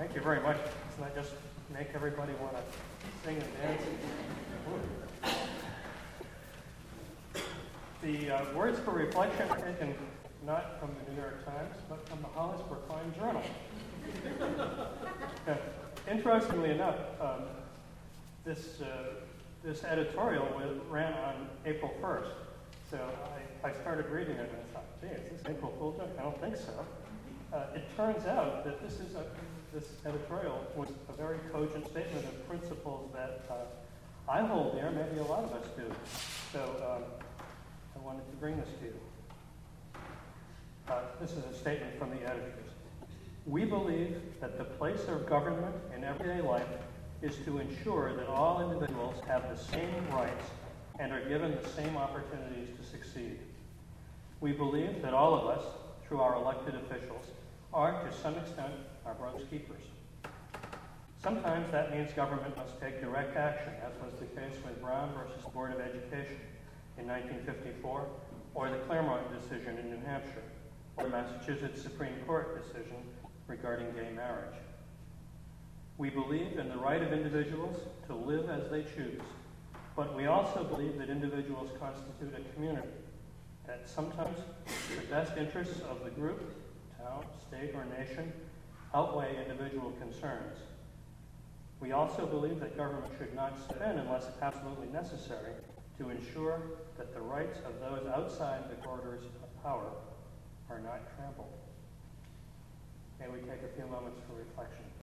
Thank you very much. Doesn't that just make everybody want to sing and dance? The words for reflection are taken not from the New York Times, but from the Hollis Brookline Journal. Interestingly enough, this editorial ran on April 1st. So I started reading it and I thought, gee, is this April Fool's joke? I don't think so. It turns out that this editorial was a very cogent statement of principles that I hold dear, maybe a lot of us do. So I wanted to bring this to you. This is a statement from the editors. We believe that the place of government in everyday life is to ensure that all individuals have the same rights and are given the same opportunities to succeed. We believe that all of us, through our elected officials, are, to some extent, our brother's keepers. Sometimes that means government must take direct action, as was the case with Brown versus Board of Education in 1954, or the Claremont decision in New Hampshire, or the Massachusetts Supreme Court decision regarding gay marriage. We believe in the right of individuals to live as they choose, but we also believe that individuals constitute a community, that sometimes the best interests of the group, town, state, or nation outweigh individual concerns. We also believe that government should not step in unless absolutely necessary to ensure that the rights of those outside the borders of power are not trampled. May we take a few moments for reflection.